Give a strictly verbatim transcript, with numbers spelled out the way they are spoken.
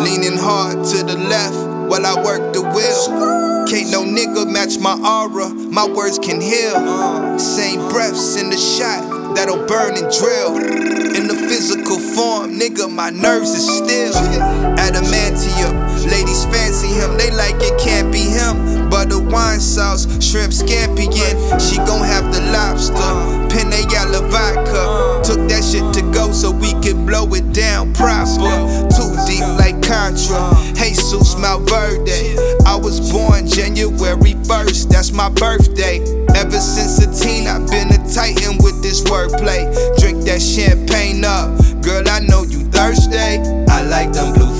Leaning hard to the left while I work the wheel. Can't no nigga match my aura, my words can heal. Same breaths in the shot that'll burn and drill. In the physical form, nigga, my nerves is still adamantium. Ladies fancy him, they like it can't be him. Butter wine sauce, shrimp scampi, and she gon' have the lobster. Penne alla vodka, took that shit to go so we could blow it down proper. Too deep like Contra, Jesus Malverde. I was born January first, that's my birthday. Ever since a teen, I've been a titan with this wordplay. Drink that champagne up, girl, I know you thirsty. I like them